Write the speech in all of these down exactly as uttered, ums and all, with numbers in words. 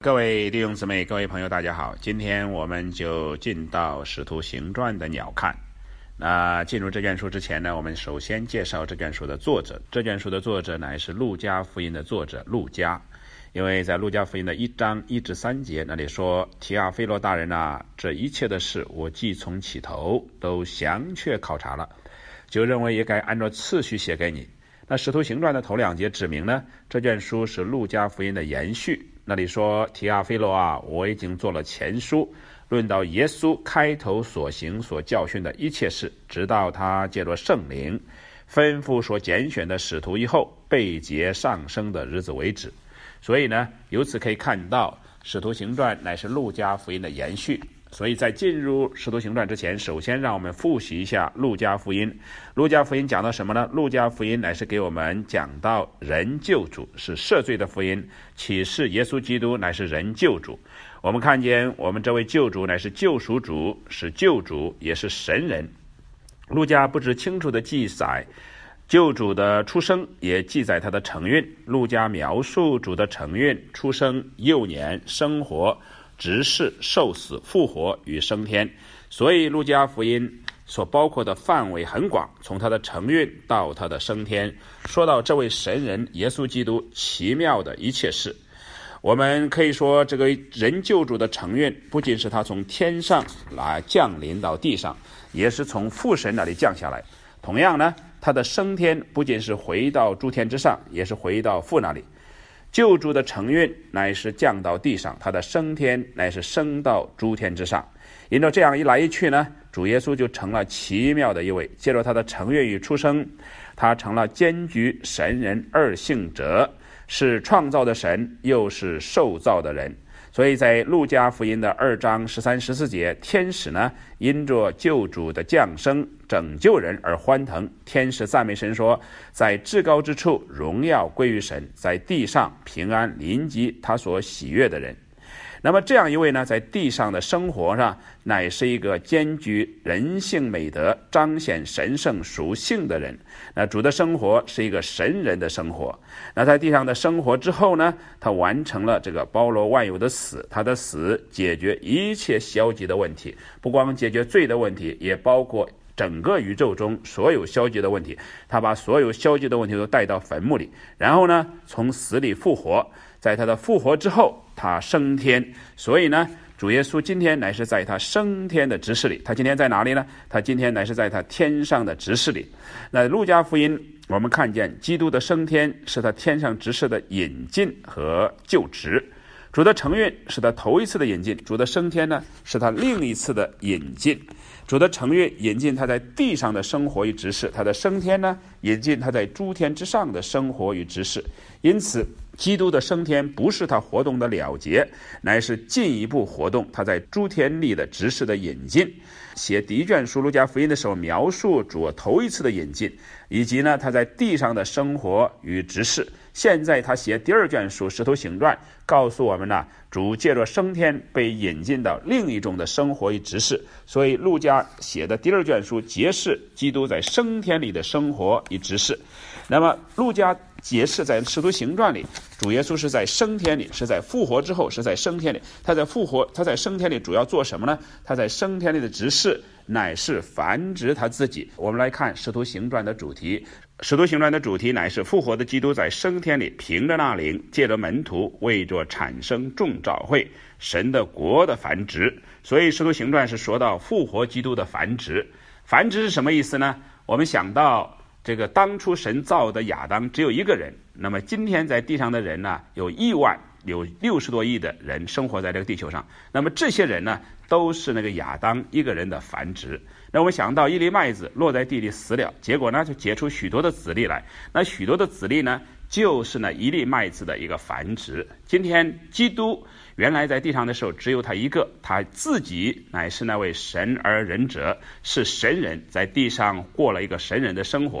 各位弟兄姊妹，各位朋友，大家好。今天我们就进到《使徒行传》的鸟看。那进入这卷书之前呢，我们首先介绍这卷书的作者。这卷书的作者乃是路加福音的作者路加。因为在路加福音的一章一至三节那里说，提阿非罗大人啊，这一切的事我既从起头都详确考察了，就认为也该按照次序写给你。那使徒行传的头两节指明呢，这卷书是路加福音的延续。那里说，提阿非罗啊，我已经做了前书，论到耶稣开头所行所教训的一切事，直到他借着圣灵吩咐所拣选的使徒以后被接上升的日子为止。所以呢，由此可以看到使徒行传乃是路加福音的延续。所以在进入使徒行传之前，首先让我们复习一下路加福音。路加福音讲到什么呢？路加福音乃是给我们讲到人救主，是赦罪的福音，启示耶稣基督乃是人救主。我们看见我们这位救主乃是救赎主，是救主，也是神人。路加不只清楚的记载救主的出生，也记载他的成孕。路加描述主的成孕、出生、幼年、生活、执事、受死、复活与升天。所以路加福音所包括的范围很广，从他的成孕到他的升天，说到这位神人耶稣基督奇妙的一切事。我们可以说，这个人救主的成孕不仅是他从天上来降临到地上，也是从父神那里降下来。同样呢，他的升天不仅是回到诸天之上，也是回到父那里。救主的成孕乃是降到地上，他的升天乃是升到诸天之上。因着这样一来一去呢，主耶稣就成了奇妙的一位。借着他的成孕与出生，他成了兼具神人二性者，是创造的神，又是受造的人。所以在路加福音的二章十三十四节，天使呢因着救主的降生拯救人而欢腾，天使赞美神说，在至高之处荣耀归于神，在地上平安临及他所喜悦的人。那么这样一位呢，在地上的生活上乃是一个兼具人性美德、彰显神圣属性的人。那主的生活是一个神人的生活。那在地上的生活之后呢，他完成了这个包罗万有的死。他的死解决一切消极的问题，不光解决罪的问题，也包括整个宇宙中所有消极的问题。他把所有消极的问题都带到坟墓里，然后呢，从死里复活。在他的复活之后，他升天。所以呢，主耶稣今天乃是在他升天的执事里。他今天在哪里呢？他今天乃是在他天上的执事里。那路加福音我们看见基督的升天是他天上执事的引进和就职。主的成孕是他头一次的引进，主的升天呢是他另一次的引进。主的成孕引进他在地上的生活与执事，他的升天呢引进他在诸天之上的生活与执事。因此基督的升天不是他活动的了结，乃是进一步活动他在诸天里的执事的引进。写第一卷书路加福音的时候，描述主头一次的引进，以及呢他在地上的生活与执事。现在他写第二卷书使徒行传，告诉我们呢，主借着升天被引进到另一种的生活与执事。所以路加写的第二卷书揭示基督在升天里的生活与执事。那么路加解释在使徒行传里，主耶稣是在升天里，是在复活之后，是在升天里。他在复活他在升天里主要做什么呢？他在升天里的执事乃是繁殖他自己。我们来看使徒行传的主题。使徒行传的主题乃是复活的基督在升天里凭着那灵，借着门徒为着产生众召会神的国的繁殖。所以使徒行传是说到复活基督的繁殖。繁殖是什么意思呢？我们想到这个当初神造的亚当只有一个人，那么今天在地上的人呢，有亿万有六十多亿的人生活在这个地球上。那么这些人呢，都是那个亚当一个人的繁殖。那我们想到一粒麦子落在地里死了，结果呢就结出许多的子粒来，那许多的子粒呢就是那一粒麦子的一个繁殖。今天基督原来在地上的时候只有他一个，他自己乃是那位神而人者，是神人，在地上过了一个神人的生活。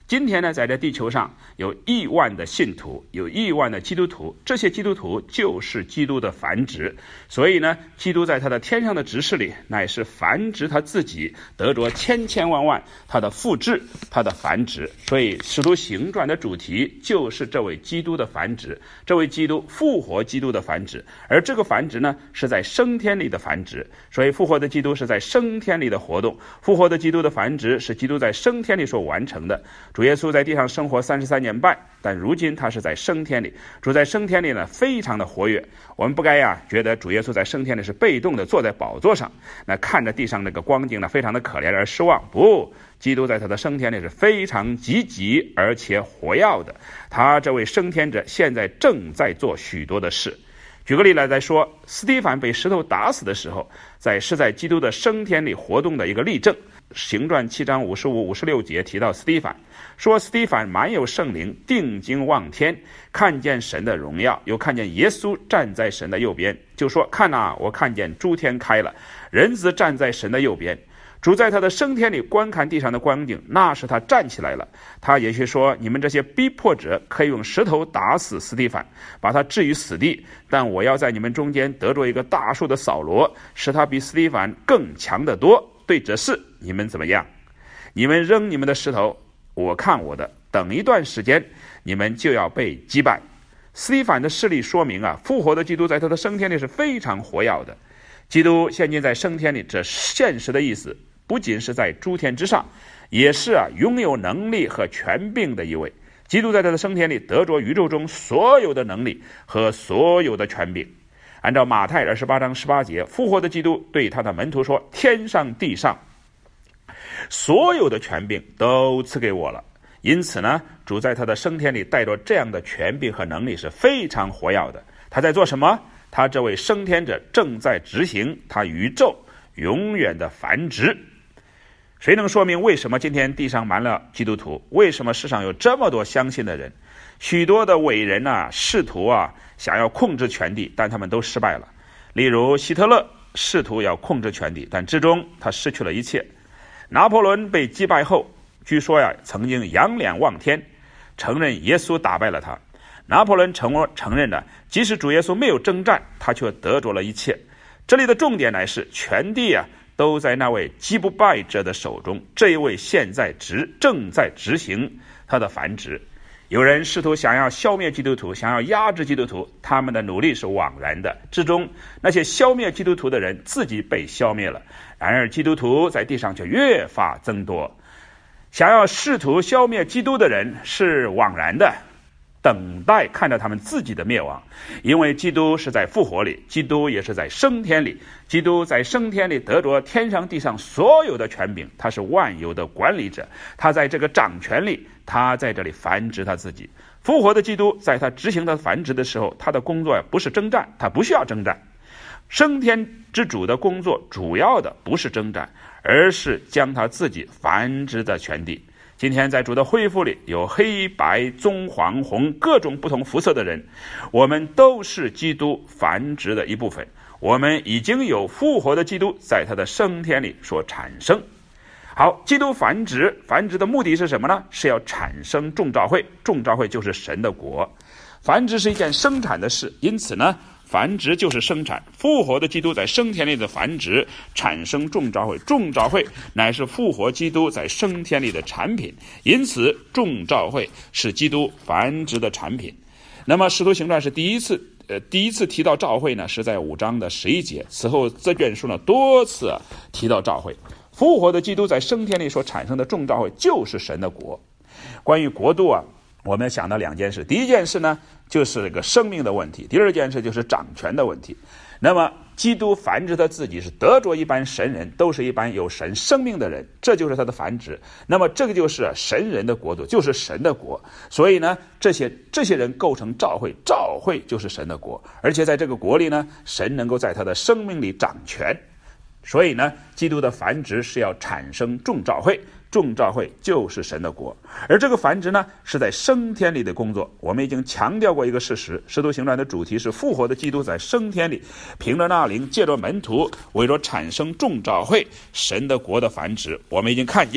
今天呢，在这地球上有亿万的信徒，有亿万的基督徒，这些基督徒就是基督的繁殖。所以呢，基督在他的天上的职事里，乃是繁殖他自己，得着千千万万他的复制，他的繁殖。所以使徒行传的主题就是这位基督的繁殖，这位基督复活基督的繁殖。而这个繁殖呢，是在升天里的繁殖。所以复活的基督是在升天里的活动，复活的基督的繁殖是基督在升天里所完成的。主耶稣在地上生活三十三年半，但如今他是在升天里。主在升天里呢，非常的活跃。我们不该呀觉得主耶稣在升天里是被动的坐在宝座上，那看着地上那个光景呢，非常的可怜而失望。不，基督在他的升天里是非常积极而且活跃的。他这位升天者现在正在做许多的事。举个例来说，斯蒂凡被石头打死的时候，在是在基督的升天里活动的一个例证。行传七章五十五、五十六节提到斯蒂凡，说斯蒂凡满有圣灵，定睛望天，看见神的荣耀，又看见耶稣站在神的右边，就说：看啊，我看见诸天开了，人子站在神的右边。主在他的升天里观看地上的光景，那时他站起来了。他也许说：你们这些逼迫者可以用石头打死斯蒂凡，把他置于死地，但我要在你们中间得着一个大数的扫罗，使他比斯蒂凡更强得多。对这事你们怎么样？你们扔你们的石头，我看我的，等一段时间你们就要被击败。斯蒂凡的事例说明啊，复活的基督在他的升天里是非常活跃的。基督现今在升天里，这现实的意思不仅是在诸天之上，也是啊拥有能力和权柄的一位。基督在他的升天里得着宇宙中所有的能力和所有的权柄。按照马太二十八章十八节，复活的基督对他的门徒说：天上地上所有的权柄都赐给我了。因此呢，主在他的升天里带着这样的权柄和能力是非常活跃的。他在做什么？他这位升天者正在执行他宇宙永远的繁殖。谁能说明为什么今天地上满了基督徒？为什么世上有这么多相信的人？许多的伟人啊，试图啊想要控制权力，但他们都失败了。例如希特勒试图要控制权力，但最终他失去了一切。拿破仑被击败后，据说呀曾经仰脸望天，承认耶稣打败了他。拿破仑承承认了，即使主耶稣没有征战，他却得着了一切。这里的重点乃是权力啊都在那位击不败者的手中，这一位现在执正在执行他的繁殖。有人试图想要消灭基督徒，想要压制基督徒，他们的努力是枉然的。至终那些消灭基督徒的人自己被消灭了，然而基督徒在地上却越发增多。想要试图消灭基督的人是枉然的，等待看着他们自己的灭亡。因为基督是在复活里，基督也是在升天里。基督在升天里得着天上地上所有的权柄，他是万有的管理者，他在这个掌权里，他在这里繁殖他自己。复活的基督在他执行他繁殖的时候，他的工作不是征战，他不需要征战。升天之主的工作主要的不是征战，而是将他自己繁殖的权利。今天在主的恢复里，有黑白棕黄红各种不同肤色的人，我们都是基督繁殖的一部分。我们已经有复活的基督在他的升天里所产生。好，基督繁殖，繁殖的目的是什么呢？是要产生众召会，众召会就是神的国。繁殖是一件生产的事，因此呢，繁殖就是生产。复活的基督在升天里的繁殖，产生众召会，众召会乃是复活基督在升天里的产品，因此众召会是基督繁殖的产品。那么使徒行传是第一次呃，第一次提到召会呢，是在五章的十一节。此后这卷书呢多次、啊、提到召会。复活的基督在升天里所产生的众召会就是神的国。关于国度啊，我们想到两件事。第一件事呢，就是这个生命的问题；第二件事就是掌权的问题。那么基督繁殖他自己是得着一般神人，都是一般有神生命的人，这就是他的繁殖。那么这个就是神人的国度，就是神的国。所以呢，这些这些人构成召会，召会就是神的国。而且在这个国里呢，神能够在他的生命里掌权。所以呢，基督的繁殖是要产生众召会，众召会就是神的国。而这个繁殖呢，是在升天里的工作。我们已经强调过一个事实，使徒行传的主题是复活的基督在升天里，凭着那灵，借着门徒，为着产生众召会，神的国的繁殖。我们已经看见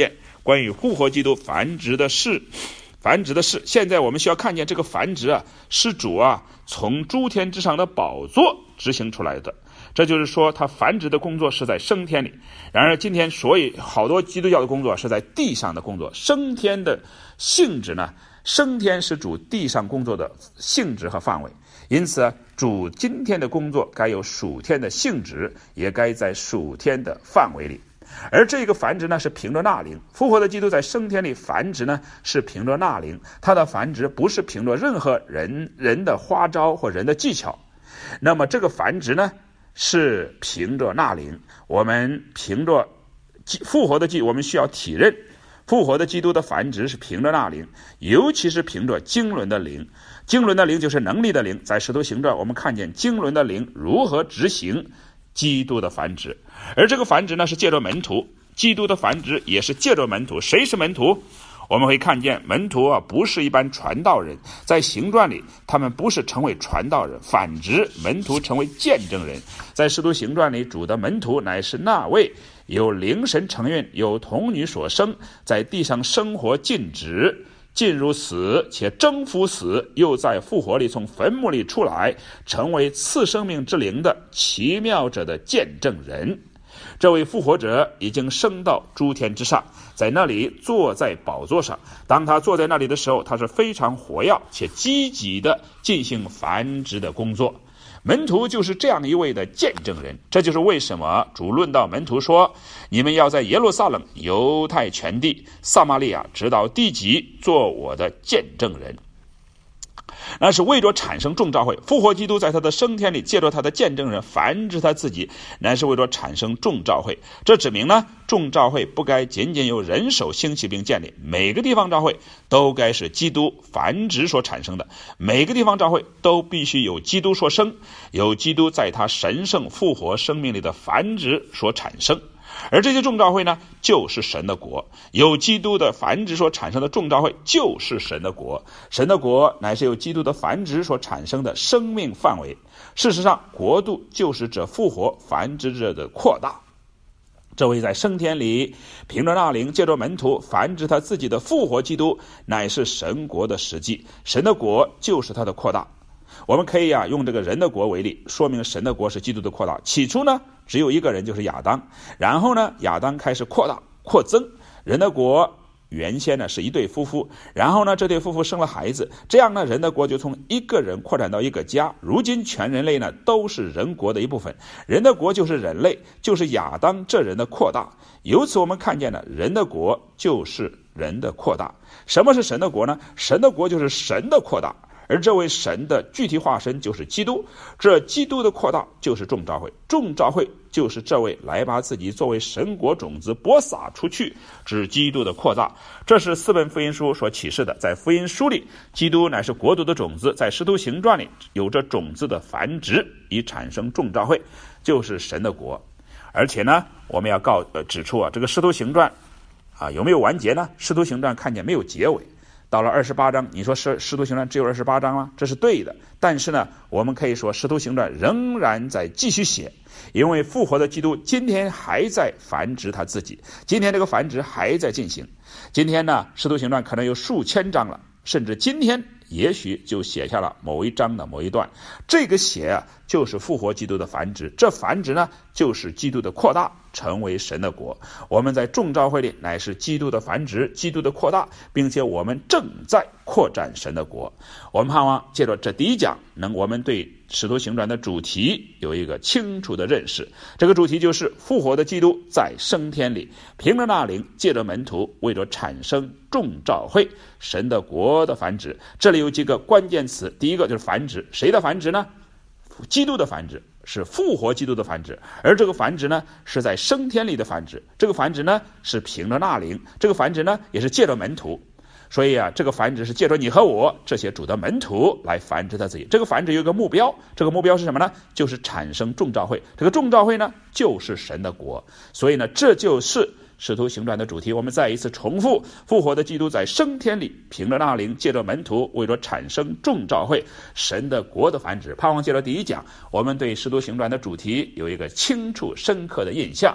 关于复活基督繁殖的事。繁殖的事，现在我们需要看见这个繁殖啊，是主啊从诸天之上的宝座执行出来的。这就是说，他繁殖的工作是在升天里。然而今天，所以好多基督教的工作是在地上的工作。升天的性质呢，升天是主地上工作的性质和范围。因此，主今天的工作该有属天的性质，也该在属天的范围里。而这个繁殖呢，是凭着纳灵。复活的基督在升天里繁殖呢，是凭着纳灵。他的繁殖不是凭着任何人人的花招或人的技巧。那么这个繁殖呢，是凭着纳灵。我们凭着复活的基督，我们需要体认复活的基督的繁殖是凭着纳灵，尤其是凭着经纶的灵。经纶的灵就是能力的灵。在使徒行传，我们看见经纶的灵如何执行基督的繁殖。而这个繁殖呢，是借着门徒。基督的繁殖也是借着门徒。谁是门徒？我们会看见门徒啊，不是一般传道人。在行传里，他们不是成为传道人，反之门徒成为见证人。在使徒行传里，主的门徒乃是那位有灵神承运，有童女所生，在地上生活尽职，进入死，且征服死，又在复活里从坟墓里出来，成为赐生命之灵的奇妙者的见证人。这位复活者已经升到诸天之上，在那里坐在宝座上。当他坐在那里的时候，他是非常活跃且积极的进行繁殖的工作。门徒就是这样一位的见证人。这就是为什么主论到门徒说，你们要在耶路撒冷、犹太全地、撒玛利亚直到地极做我的见证人。那是为着产生众召会。复活基督在他的升天里借着他的见证人繁殖他自己，乃是为着产生众召会。这指明呢，众召会不该仅仅由人手兴起并建立，每个地方召会都该是基督繁殖所产生的。每个地方召会都必须有基督所生，有基督在他神圣复活生命里的繁殖所产生。而这些众召会呢，就是神的国。有基督的繁殖所产生的众召会就是神的国。神的国乃是由基督的繁殖所产生的生命范围。事实上，国度就是这复活繁殖者的扩大。这位在升天里凭着那灵借着门徒繁殖他自己的复活基督，乃是神国的实际。神的国就是他的扩大。我们可以啊用这个人的国为例，说明神的国是基督的扩大。起初呢，只有一个人，就是亚当。然后呢，亚当开始扩大扩增。人的国原先呢是一对夫妇，然后呢这对夫妇生了孩子，这样呢人的国就从一个人扩展到一个家。如今全人类呢都是人国的一部分。人的国就是人类，就是亚当这人的扩大。由此我们看见了人的国就是人的扩大。什么是神的国呢？神的国就是神的扩大。而这位神的具体化身就是基督，这基督的扩大就是众召会，众召会就是这位来把自己作为神国种子播撒出去，指基督的扩大。这是四本福音书所启示的。在福音书里，基督乃是国度的种子；在使徒行传里，有着种子的繁殖，以产生众召会，就是神的国。而且呢，我们要告呃指出啊，这个使徒行传啊有没有完结呢？使徒行传看见没有结尾。到了二十八章，你说使使徒行传只有二十八章吗？这是对的。但是呢，我们可以说使徒行传仍然在继续写，因为复活的基督今天还在繁殖他自己，今天这个繁殖还在进行。今天呢，使徒行传可能有数千章了，甚至今天也许就写下了某一章的某一段。这个写啊，就是复活基督的繁殖。这繁殖呢，就是基督的扩大，成为神的国。我们在众召会里乃是基督的繁殖，基督的扩大，并且我们正在扩展神的国。我们盼望借着这第一讲，能我们对使徒行传的主题有一个清楚的认识。这个主题就是复活的基督在升天里，凭着那灵，借着门徒，为着产生众召会，神的国的繁殖。这里有几个关键词，第一个就是繁殖。谁的繁殖呢？基督的繁殖，是复活基督的繁殖。而这个繁殖呢，是在升天里的繁殖。这个繁殖呢，是凭着那灵。这个繁殖呢，也是借着门徒。所以啊，这个繁殖是借着你和我这些主的门徒来繁殖他自己。这个繁殖有一个目标，这个目标是什么呢？就是产生众召会。这个众召会呢，就是神的国。所以呢，这就是使徒行传的主题。我们再一次重复，复活的基督在升天里，凭着那灵，借着门徒，为了产生众召会，神的国的繁殖。盼望借着第一讲，我们对使徒行传的主题有一个清楚深刻的印象。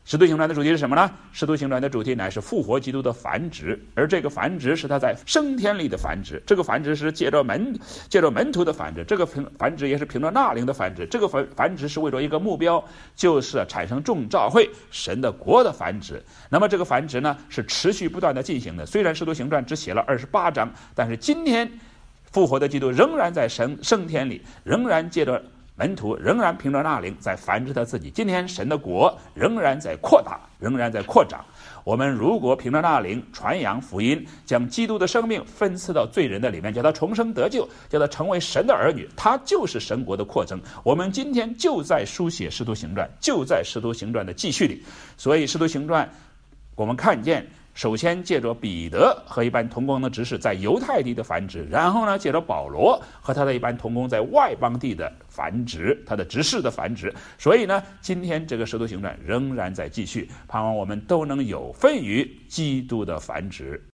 使徒行传的主题是什么呢？使徒行传的主题乃是复活基督的繁殖，而这个繁殖是他在升天里的繁殖，这个繁殖是借着门借着门徒的繁殖，这个繁殖也是凭着纳灵的繁殖，这个繁繁殖是为了一个目标，就是产生众教会神的国的繁殖。那么这个繁殖呢是持续不断的进行的，虽然使徒行传只写了二十八章，但是今天复活的基督仍然在神升天里，仍然借着门徒，仍然凭着纳灵在繁殖他自己。今天神的国仍然在扩大，仍然在扩张。我们如果凭着纳灵传扬福音，将基督的生命分赐到罪人的里面，叫他重生得救，叫他成为神的儿女，他就是神国的扩增。我们今天就在书写使徒行传，就在使徒行传的继续里。所以使徒行传我们看见，首先借着彼得和一般同工的执事在犹太地的繁殖，然后呢借着保罗和他的一般同工在外邦地的繁殖，他的执事的繁殖。所以呢今天这个使徒行传仍然在继续，盼望我们都能有份于基督的繁殖。